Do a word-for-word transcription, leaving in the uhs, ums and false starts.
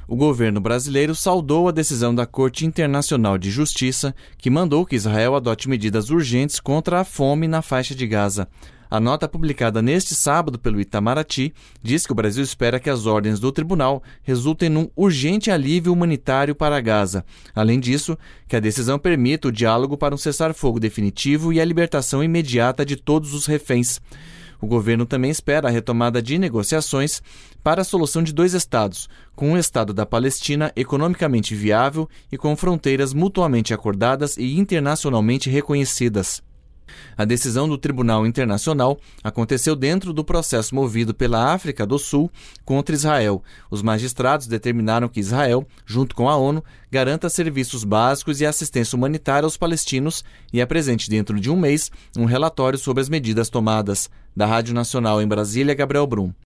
O governo brasileiro saudou a decisão da Corte Internacional de Justiça, que mandou que Israel adote medidas urgentes contra a fome na faixa de Gaza. A nota publicada neste sábado pelo Itamaraty diz que o Brasil espera que as ordens do tribunal resultem num urgente alívio humanitário para Gaza. Além disso, que a decisão permita o diálogo para um cessar-fogo definitivo e a libertação imediata de todos os reféns. O governo também espera a retomada de negociações para a solução de dois estados, com um estado da Palestina economicamente viável e com fronteiras mutuamente acordadas e internacionalmente reconhecidas. A decisão do Tribunal Internacional aconteceu dentro do processo movido pela África do Sul contra Israel. Os magistrados determinaram que Israel, junto com a ONU, garanta serviços básicos e assistência humanitária aos palestinos e apresente dentro de um mês um relatório sobre as medidas tomadas. Da Rádio Nacional em Brasília, Gabriel Brum.